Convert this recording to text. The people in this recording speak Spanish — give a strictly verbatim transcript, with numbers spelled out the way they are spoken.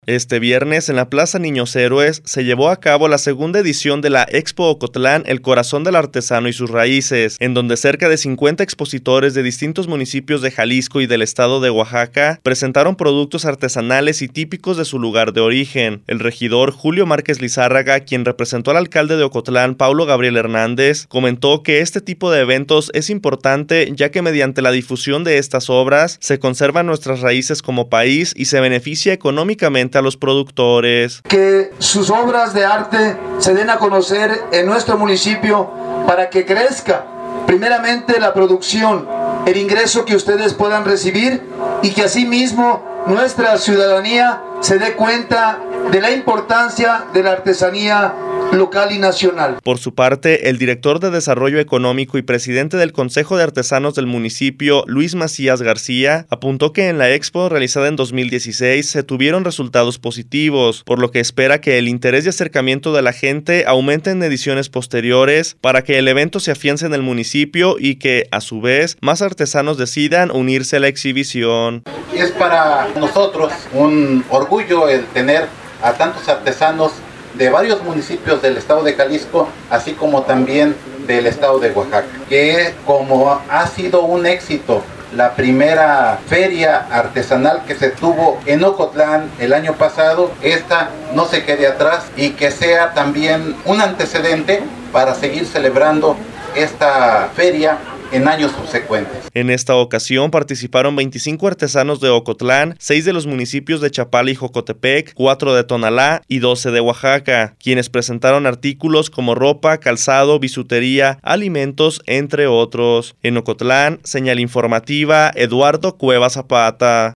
Este viernes, en la Plaza Niños Héroes, se llevó a cabo la segunda edición de la Expo Ocotlán, el corazón del artesano y sus raíces, en donde cerca de cincuenta expositores de distintos municipios de Jalisco y del estado de Oaxaca presentaron productos artesanales y típicos de su lugar de origen. El regidor Julio Márquez Lizárraga, quien representó al alcalde de Ocotlán, Paulo Gabriel Hernández, comentó que este tipo de eventos es importante ya que mediante la difusión de estas obras se conservan nuestras raíces como país y se beneficia económicamente a los productores. Que sus obras de arte se den a conocer en nuestro municipio para que crezca primeramente la producción, el ingreso que ustedes puedan recibir y que asimismo nuestra ciudadanía se dé cuenta de la importancia de la artesanía local y nacional. Por su parte, el director de Desarrollo Económico y presidente del Consejo de Artesanos del municipio, Luis Macías García, apuntó que en la expo realizada en dos mil dieciséis se tuvieron resultados positivos, por lo que espera que el interés y acercamiento de la gente aumente en ediciones posteriores para que el evento se afiance en el municipio y que, a su vez, más artesanos decidan unirse a la exhibición. Es para nosotros un orgullo el tener a tantos artesanos de varios municipios del estado de Jalisco, así como también del estado de Oaxaca, que como ha sido un éxito la primera feria artesanal que se tuvo en Ocotlán el año pasado, esta no se quede atrás y que sea también un antecedente para seguir celebrando esta feria en años subsecuentes. En esta ocasión participaron veinticinco artesanos de Ocotlán, seis de los municipios de Chapala y Jocotepec, cuatro de Tonalá y doce de Oaxaca, quienes presentaron artículos como ropa, calzado, bisutería, alimentos, entre otros. En Ocotlán, señal informativa, Eduardo Cueva Zapata.